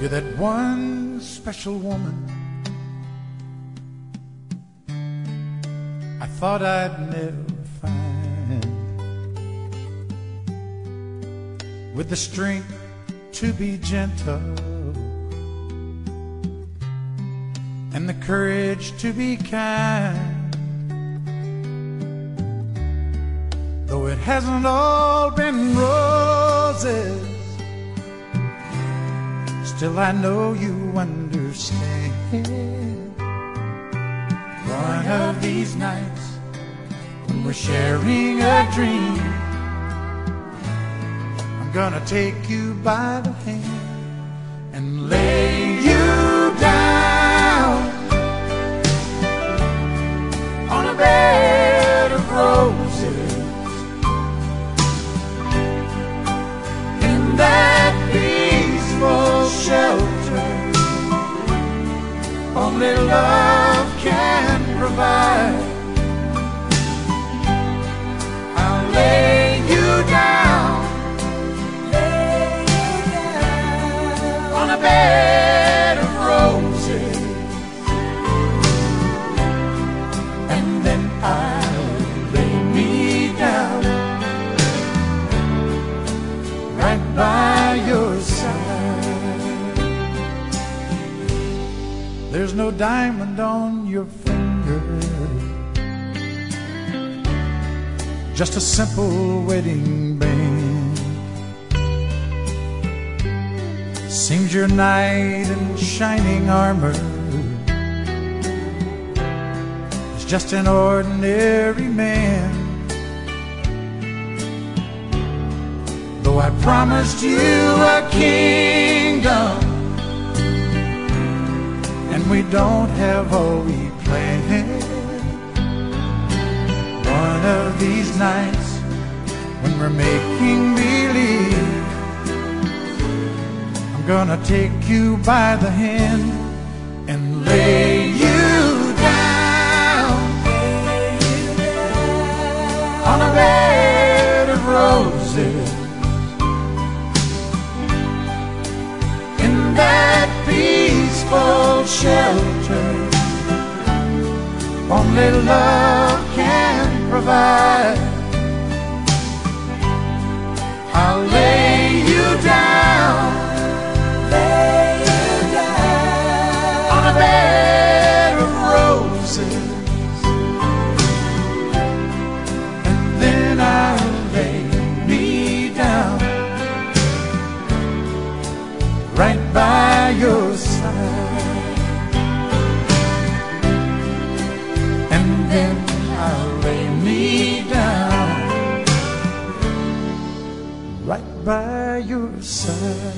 You're that one special woman I thought I'd never find, with the strength to be gentle and the courage to be kind. Though it hasn't all been roses, still I know you understand. One of these nights when we're sharing a dream, I'm gonna take you by the hand and lay you down on a bed of roses in that peaceful shelter only love can provide. I'll lay you down on a bed of roses, and then I'll lay me down right by your side. There's no diamond on your finger, just a simple wedding band. Seems your knight in shining armor is just an ordinary man. Though I promised you a kingdom, and we don't have all we planned. One of these nights when we're making believe, I'm gonna take you by the hand and lay you down on a bed of roses in that peaceful shelter only love can provide. I'll lay you down on a bed of roses, and then I'll lay me down right by your side, and then I'll lay me down right by your side.